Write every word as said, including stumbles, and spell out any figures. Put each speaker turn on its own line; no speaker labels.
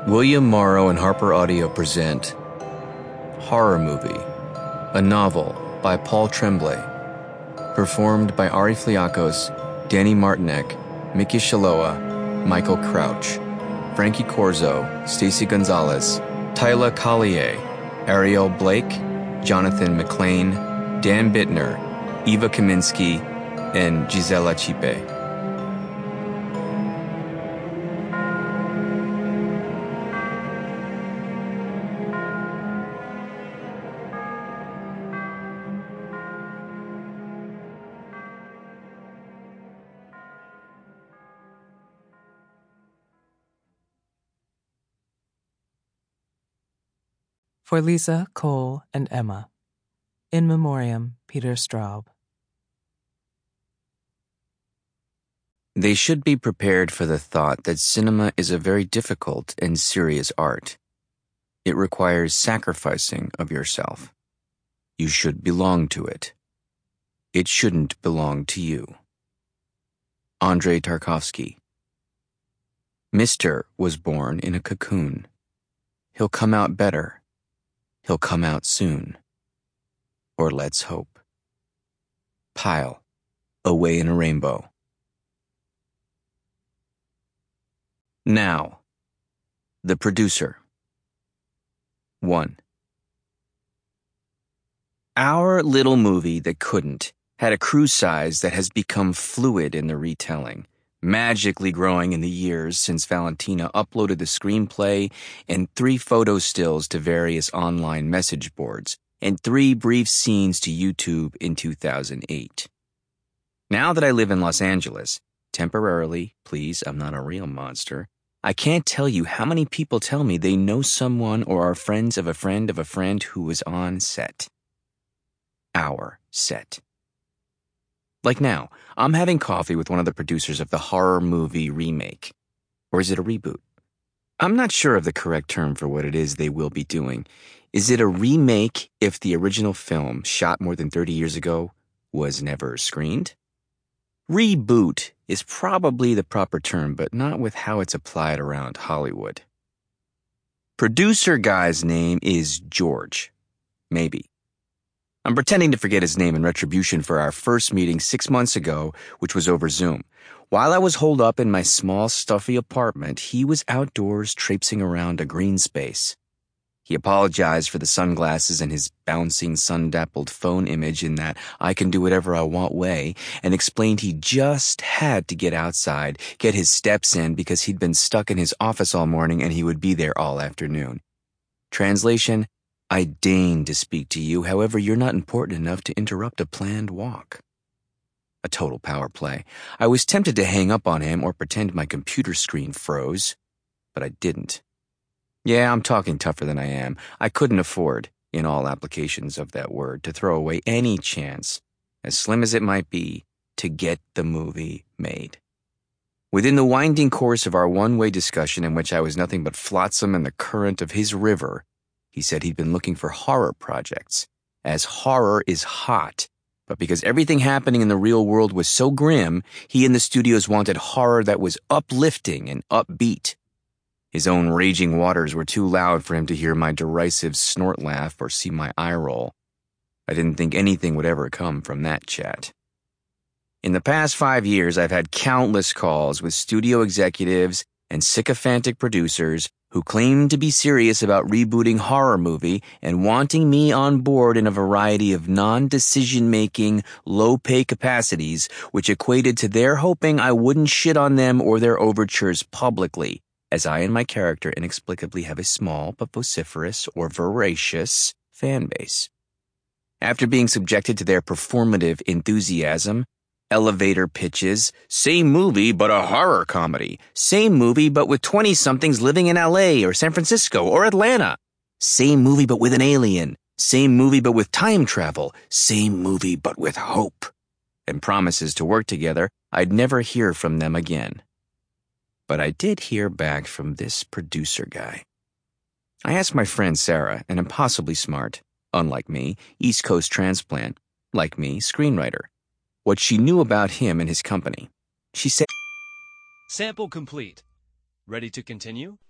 William Morrow and Harper Audio present Horror Movie, a novel by Paul Tremblay, performed by Ari Fliakos, Danny Martinek, Mickey Shaloa, Michael Crouch, Frankie Corzo, Stacey Gonzalez, Tyla Collier, Ariel Blake, Jonathan McLean, Dan Bittner, Eva Kaminsky, and Gisela Chipe.
For Lisa, Cole, and Emma. In Memoriam, Peter Straub.
They should be prepared for the thought that cinema is a very difficult and serious art. It requires sacrificing of yourself. You should belong to it. It shouldn't belong to you. Andrei Tarkovsky. Mister was born in a cocoon. He'll come out better. He'll come out soon. Or let's hope. Pile, Away in a Rainbow. Now, the producer. One. Our little movie that couldn't had a crew size that has become fluid in the retelling, magically growing in the years since Valentina uploaded the screenplay and three photo stills to various online message boards and three brief scenes to YouTube in two thousand eight. Now that I live in Los Angeles, temporarily, please, I'm not a real monster, I can't tell you how many people tell me they know someone or are friends of a friend of a friend who was on set. Our set. Like now, I'm having coffee with one of the producers of the horror movie remake. Or is it a reboot? I'm not sure of the correct term for what it is they will be doing. Is it a remake if the original film, shot more than thirty years ago, was never screened? Reboot is probably the proper term, but not with how it's applied around Hollywood. Producer guy's name is George. Maybe. I'm pretending to forget his name in retribution for our first meeting six months ago, which was over Zoom. While I was holed up in my small, stuffy apartment, he was outdoors traipsing around a green space. He apologized for the sunglasses and his bouncing, sun-dappled phone image in that I can do whatever I want way, and explained he just had to get outside, get his steps in because he'd been stuck in his office all morning and he would be there all afternoon. Translation: I deign to speak to you, however, you're not important enough to interrupt a planned walk. A total power play. I was tempted to hang up on him or pretend my computer screen froze, but I didn't. Yeah, I'm talking tougher than I am. I couldn't afford, in all applications of that word, to throw away any chance, as slim as it might be, to get the movie made. Within the winding course of our one-way discussion in which I was nothing but flotsam in the current of his river, he said he'd been looking for horror projects, as horror is hot, but because everything happening in the real world was so grim, he and the studios wanted horror that was uplifting and upbeat. His own raging waters were too loud for him to hear my derisive snort laugh or see my eye roll. I didn't think anything would ever come from that chat. In the past five years, I've had countless calls with studio executives and sycophantic producers who claimed to be serious about rebooting Horror Movie and wanting me on board in a variety of non-decision-making, low-pay capacities, which equated to their hoping I wouldn't shit on them or their overtures publicly, as I and my character inexplicably have a small but vociferous or voracious fan base. After being subjected to their performative enthusiasm, elevator pitches, same movie but a horror comedy, same movie but with twenty-somethings living in L A or San Francisco or Atlanta, same movie but with an alien, same movie but with time travel, same movie but with hope, and promises to work together, I'd never hear from them again. But I did hear back from this producer guy. I asked my friend Sarah, an impossibly smart, unlike me, East Coast transplant, like me, screenwriter, what she knew about him and his company. She said,
Sample complete. Ready to continue?